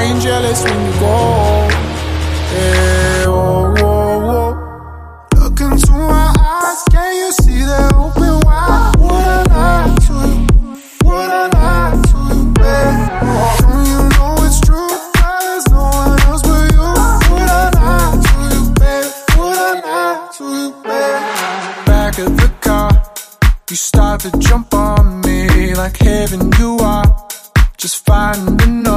getting jealous when you go. Hey, oh, oh, oh. Look into my eyes, can you see that open wide? Would I lie to you? Would I lie to you, babe? Don't you know it's true? There's no one else but you. Would I lie to you, babe? Would I lie to you, babe? Back of the car, you start to jump on me like heaven you are. Just finding